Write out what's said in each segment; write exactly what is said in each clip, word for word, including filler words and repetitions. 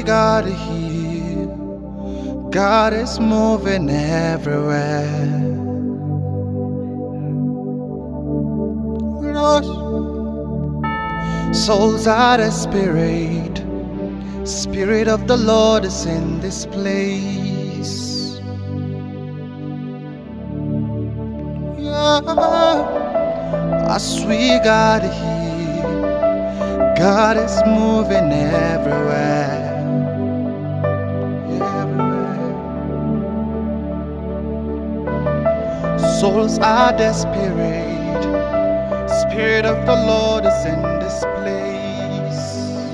gotta hear. God is moving everywhere. Lost souls are the spirit. Spirit of the Lord is in this place. Yeah. As we gotta hear, God is moving everywhere. Souls are the spirit. Spirit of the Lord is in this place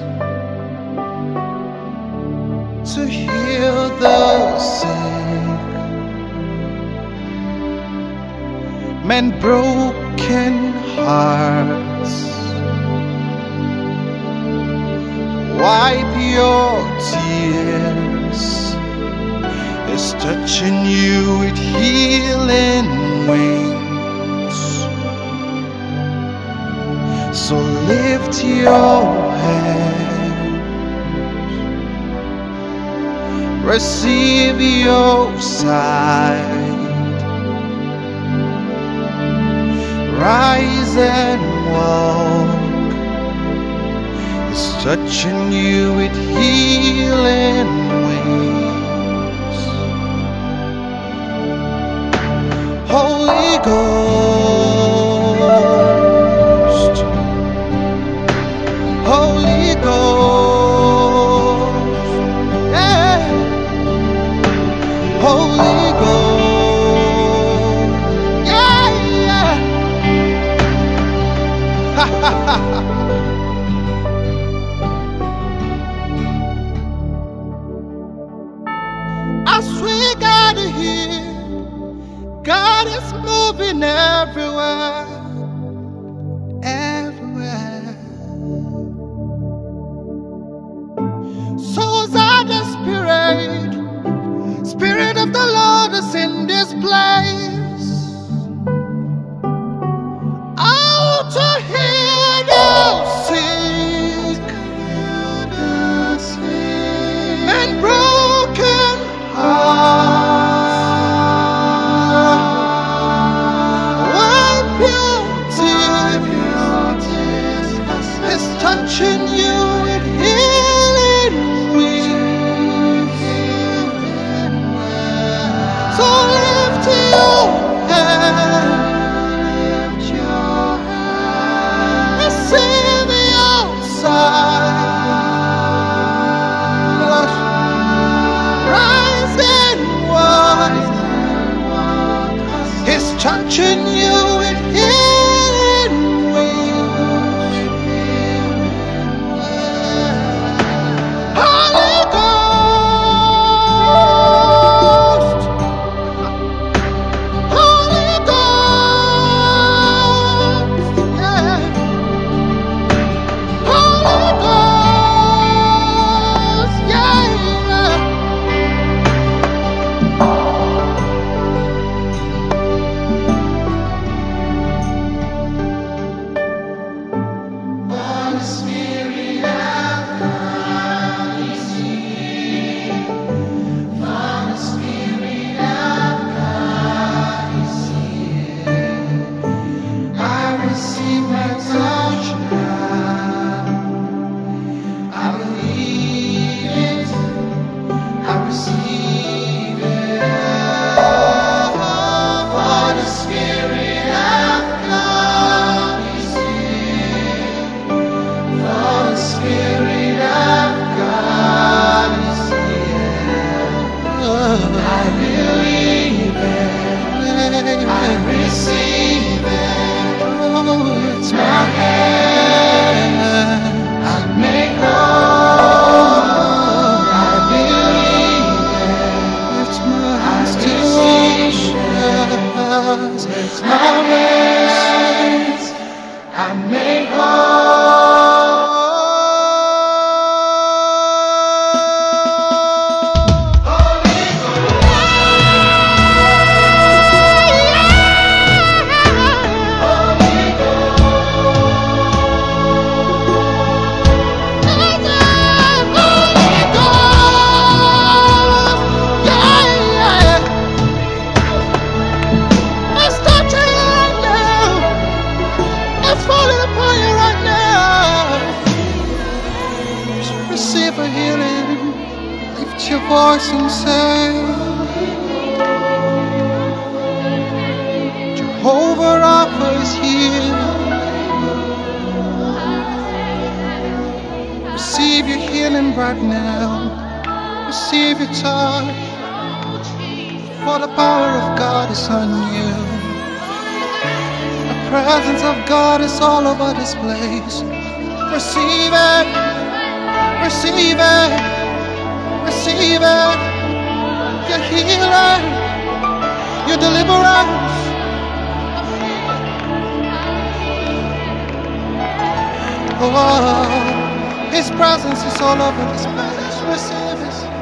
to heal the sick, mend broken hearts, wipe your tears. Is touching you with healing wings. So lift your hands, receive your sight, rise and walk. It's touching you with healing wings. Holy Ghost, Holy Ghost, yeah. Holy Ghost, yeah, yeah. Ha ha ha. As we gather here, God is moving everywhere, everywhere. Souls are the spirit. Spirit of the Lord is in this place. Oh, to heal the sick and broken hearts. Touching you with healing wings. So lift your your voice and say, Jehovah Rapha is here. Receive your healing right now. Receive your touch, for the power of God is on you. The presence of God is all over this place. Receive it, receive it, receive it. Your healing, your deliverance. Oh, His presence is all over this place. Receive it.